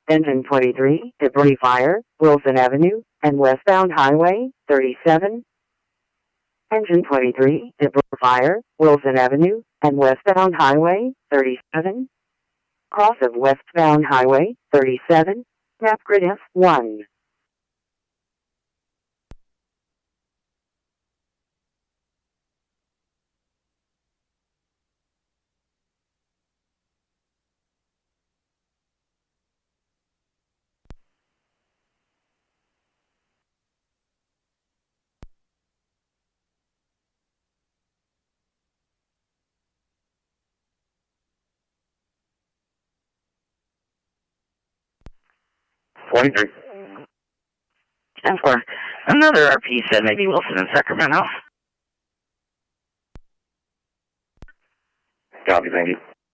Engine 23, debris fire, Wilson Avenue, and westbound Highway 37. Engine 23, debris fire, Wilson Avenue, and westbound Highway 37. Cross of westbound Highway 37, map grid F1. And for another RP said maybe Wilson in Sacramento. Copy, thank you.